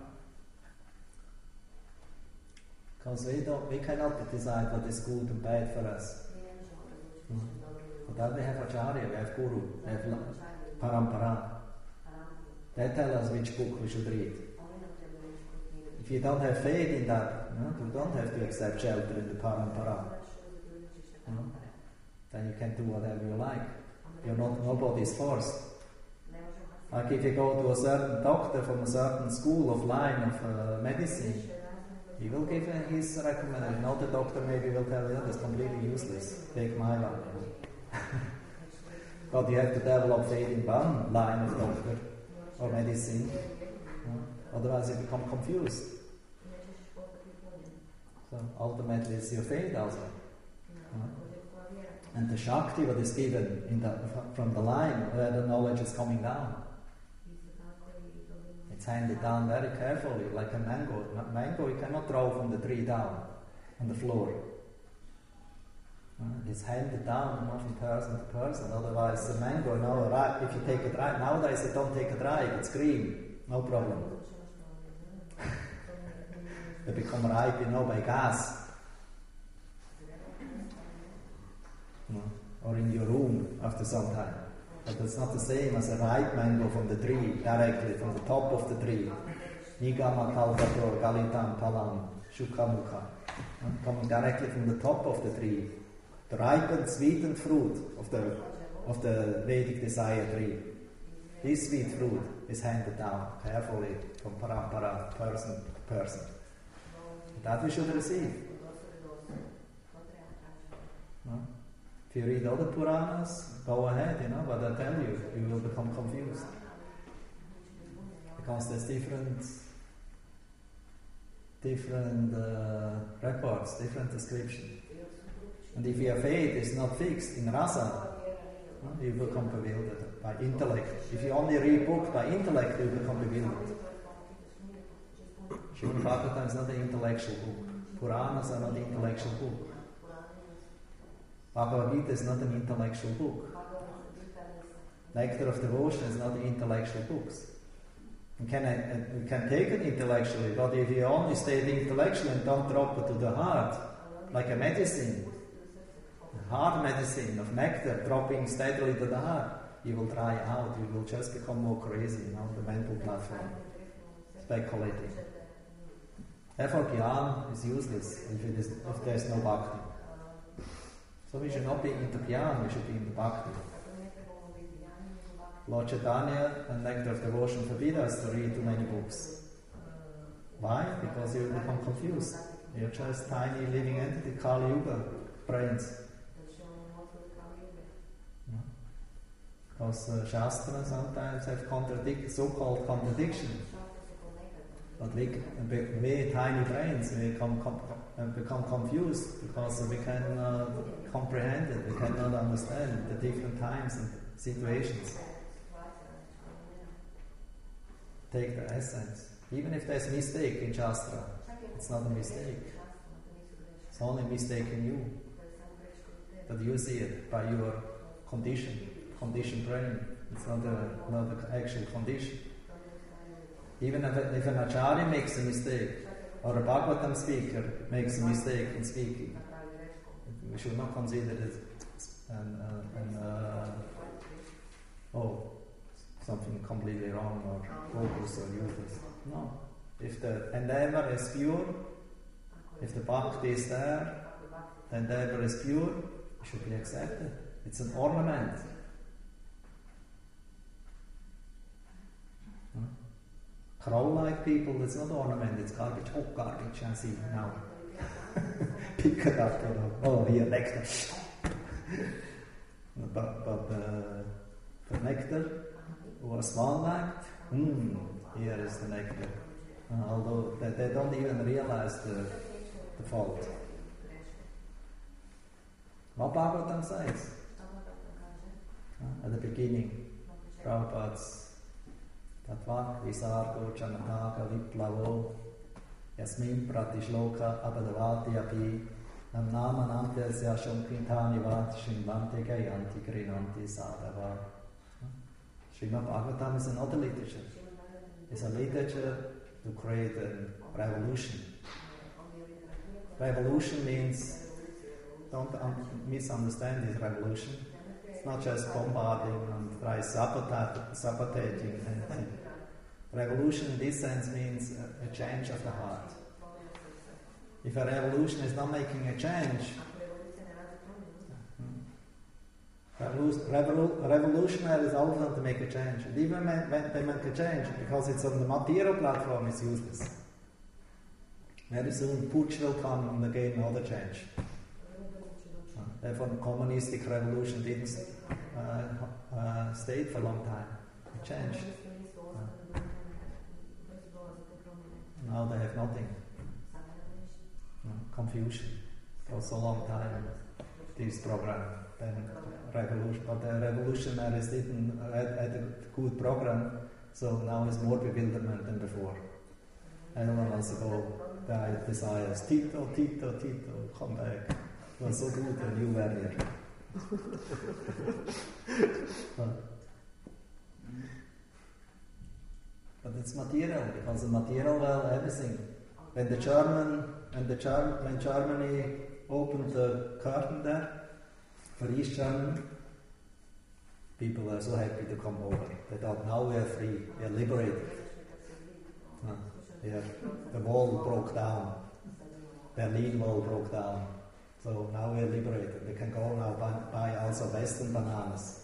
Because we cannot decide what is good and bad for us. For that we have Acharya, we have Guru, we have Parampara. They tell us which book we should read. If you don't have faith in that, you don't have to accept shelter in the Parampara. Then you can do whatever you like. Nobody's forced. Like if you go to a certain doctor from a certain school of line of medicine, he will give his recommendation. Another doctor maybe will tell you, that's completely useless. Take my line. But you have to develop faith in one line of doctor or medicine. Otherwise you become confused. So ultimately it's your faith also. And the Shakti that is given from the line where the knowledge is coming down. It's handed down very carefully, like a mango. Mango you cannot throw from the tree down on the floor. It's handed down from person to person. Otherwise, the mango, if you take it right, nowadays they don't take it ripe, it's green, no problem. They become ripe, by gas. Or in your room after some time. But it's not the same as a ripe mango from the tree, directly from the top of the tree. Nigama kalvato galitam palam shukamukha. Coming directly from the top of the tree. The ripened, sweetened fruit of the Vedic desire tree. This sweet fruit is handed down carefully from parampara, person to person. That we should receive. If you read other Puranas, go ahead, but I tell you, you will become confused. Because there's different reports, different description. And if your faith is not fixed in rasa, you will become bewildered by intellect. If you only read books by intellect, you will become bewildered. Srimad Bhagavatam is not an intellectual book. Puranas are not an intellectual book. Bhagavad Gita is not an intellectual book. Nectar of Devotion is not intellectual books. You can take it intellectually, but if you only state intellectually and don't drop it to the heart, like a medicine, hard medicine of nectar dropping steadily to the heart, you will dry out, you will just become more crazy, the mental platform, speculating. Therefore, Gyan is useless if there is no bhakti. So we should not be into Gyan, we should be into bhakti. Lord Chaitanya and Nectar of Devotion forbid us to read too many books. Why? Because you will become confused. You're just tiny living entity, Kali Yuga, brains. Because Shastra sometimes have so-called contradictions. But we tiny brains, we become confused because we cannot comprehend it, we cannot understand the different times and situations. Take the essence. Even if there's a mistake in Shastra, it's not a mistake. It's only a mistake in you. But you see it by your conditioned brain. It's not an actual condition. Even if an acharya makes a mistake, or a Bhagavatam speaker makes a mistake in speaking, we should not consider it something completely wrong or focus or useless. No. If the endeavor is pure, if the bhakti is there, the endeavor is pure, it should be accepted. It's an ornament. Crow-like people, it's not ornament, it's garbage. Oh, garbage, I see now. Pick it up, oh, here, nectar. But the nectar was swan-like, here is the nectar. Although they don't even realize the fault. What Bhagavatam says? At the beginning, Prabhupada's Tatvak Visargo Chanataka Viplavo Yasmin Pratishloka Abadavati Api Nam Nama Namtyasya Shumkintani Vat Shimvante Gayanti Grinanti Sadhava. Srimad Bhagavatam is another literature. It's a literature to create a revolution. Revolution means, don't misunderstand this revolution. It's not just bombarding and try sabotaging anything. Revolution in this sense means a change of the heart. If a revolution is not making a change, revolutionaries always want to make a change. And even when they make a change, because it's on the material platform, it's useless. Very soon, putsch will come and again another change. Therefore, the communistic revolution didn't stay for a long time. It changed. Now they have nothing. Confusion for so long time. This program, then revolution, but the revolutionaries didn't had a good program, so now it's more bewilderment than before. Everyone wants to go. Their desires. Tito, come back. It was so good when you were here. But it's material, because the material well everything. When Germany opened the curtain there for East Germany, people were so happy to come over. They thought, now we are free, we are liberated. The wall broke down. Berlin Wall broke down. So now we are liberated. We can go now buy also Western bananas.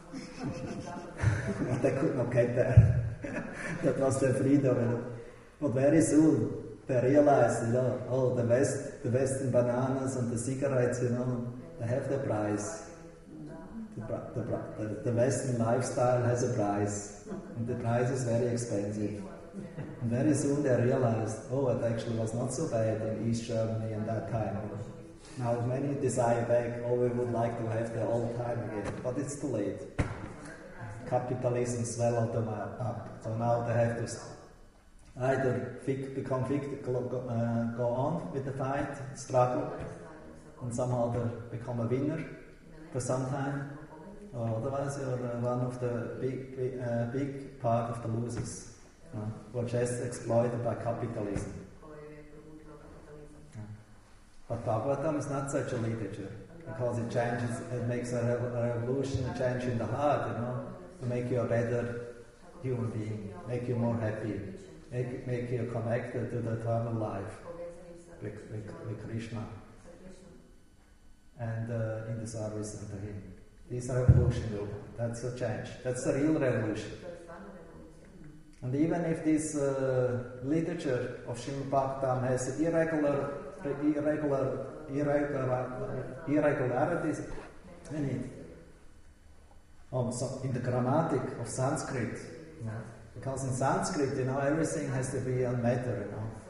But they could not get there. That was their freedom. But very soon they realized, the Western bananas and the cigarettes, they have their price. The Western lifestyle has a price, and the price is very expensive. And very soon they realized, it actually was not so bad in East Germany in that time. Now many desire back, we would like to have the old time again, but it's too late. Capitalism swallowed them up, so now they have to either become victim, go on with the fight, struggle, and somehow they become a winner for some time, or otherwise you're one of the big part of the losers. Who are just exploited by capitalism. But Bhagavatam is not such a literature, because it makes a revolution, a change in the heart, to make you a better human being, make you more happy, make you connected to the eternal life with Krishna and in the service unto Him. This revolution, that's a change. That's the real revolution. And even if this literature of Srimad Bhagavatam has irregularities in it, also in the grammatic of Sanskrit, because in Sanskrit, everything has to be on matter,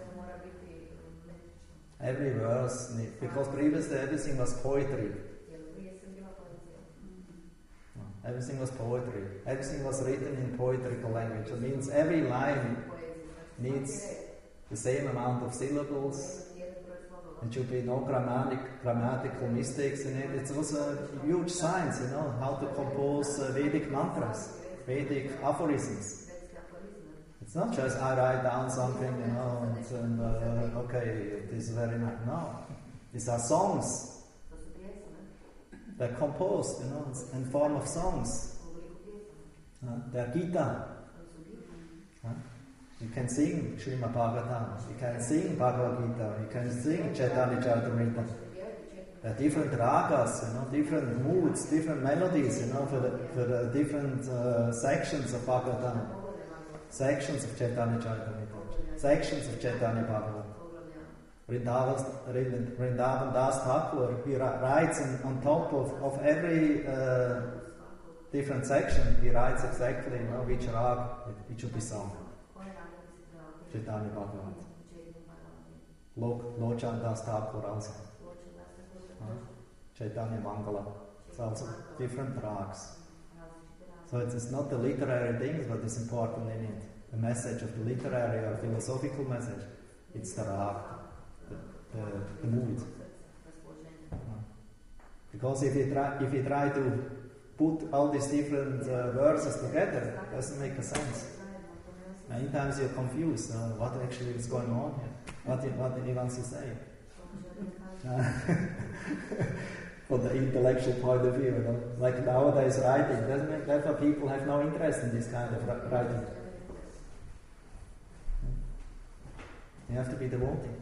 every verse, because previously everything was poetry. Everything was poetry. Everything was written in poetical language. It means every line needs the same amount of syllables. There should be no grammatical mistakes in it. It's also a huge science, how to compose Vedic mantras, Vedic aphorisms. It's not just I write down something, and okay, it is very nice. No, these are songs. They're composed, in form of songs. They're Gita. You can sing Srimad Bhagavatam. You can sing Bhagavad Gita. You can sing Chaitanya Charitamrita. There are different ragas, different moods, different melodies, for the different sections of Bhagavatam, sections of Chaitanya Charitamrita, sections of Chaitanya Bhagavatam. Vrindavan Das Thakur, he writes on top of every different section, he writes exactly which rag it should be sung. Chaitanya Bhagavat. Lochan Das Thakur also. Chaitanya Mangala. It's also different rags. So it's not the literary things, but it's important in it. The message of the literary or philosophical message. It's the rag. The mood. Because if you try to put all these different verses together, it doesn't make a sense. Many times you're confused. What actually is going on here? What he wants to say? From the intellectual point of view, like nowadays writing, therefore people have no interest in this kind of writing. You have to be devoted.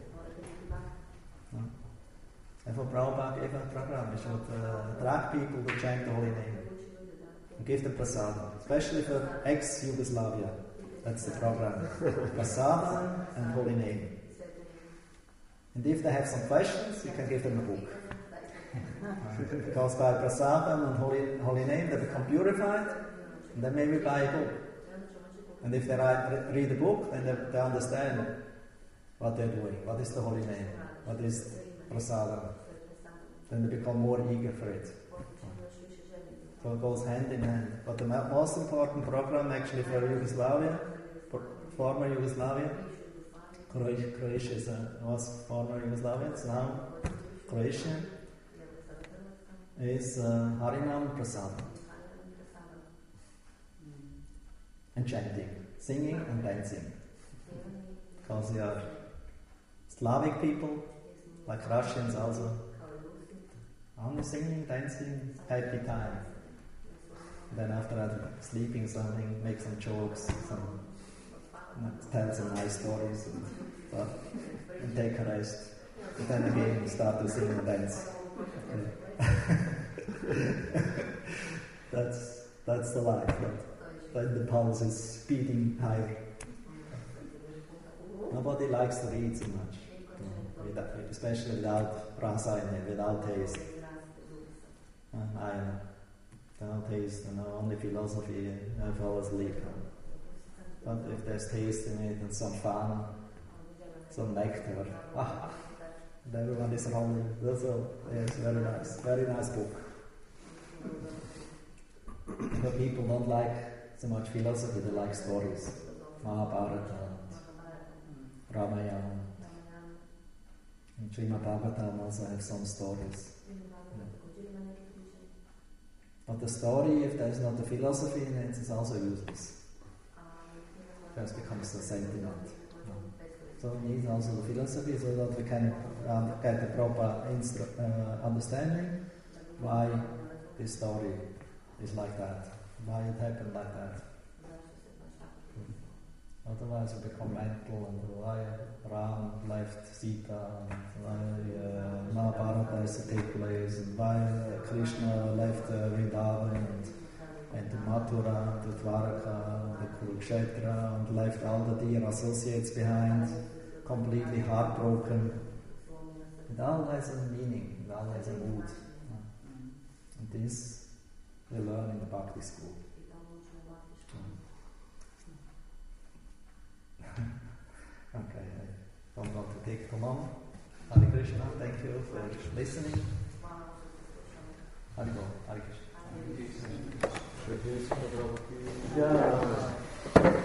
Therefore Prabhupada gave a program. He should attract people to chant the holy name and give them prasadam, especially for ex-Yugoslavia. That's the program. Prasadam and holy name. And if they have some questions, you can give them a book. Because by prasadam and holy name they become purified, and then maybe buy a book. And if they read a book, then they understand what they're doing. What is the holy name? What is prasadam? Then they become more eager for it. So it goes hand in hand. But the most important program actually for Yugoslavia, for former Yugoslavia, Croatia was former Yugoslavia, it's now Croatia, is Harinam Prasadam. And chanting, singing and dancing. Because they are Slavic people, like Russians also. Only singing, dancing, happy time. Then after that, sleeping something, make some jokes, tell some nice stories, and take a rest. But then again, start to sing and dance. That's the life. Then the pulse is beating higher. Nobody likes to read so much, especially without rasa in it, without taste. Without taste, only philosophy, I fall asleep. But if there's taste in it and some fun, some nectar, and everyone is rolling. It's very nice book. But people don't like so much philosophy, they like stories. Mahabharata, Ramayana, and Srimad Bhagavatam also have some stories. But the story, if there is not the philosophy in it, is also useless. It just becomes a sentiment. So we need also the philosophy so that we can get the proper understanding why this story is like that, why it happened like that. Otherwise we become mental, and why Ram left Sita, and why Mahabharata has to take place, and why Krishna left Vrindavan and went to Mathura, to Dwaraka, to Kurukshetra, and left all the dear associates behind, completely heartbroken. It all has a meaning, it all has a mood. And this we learn in the Bhakti school. Okay, I don't want to take too long. Hare Krishna, thank you for listening. Hare Krishna. Krishna Prabhu ki jai.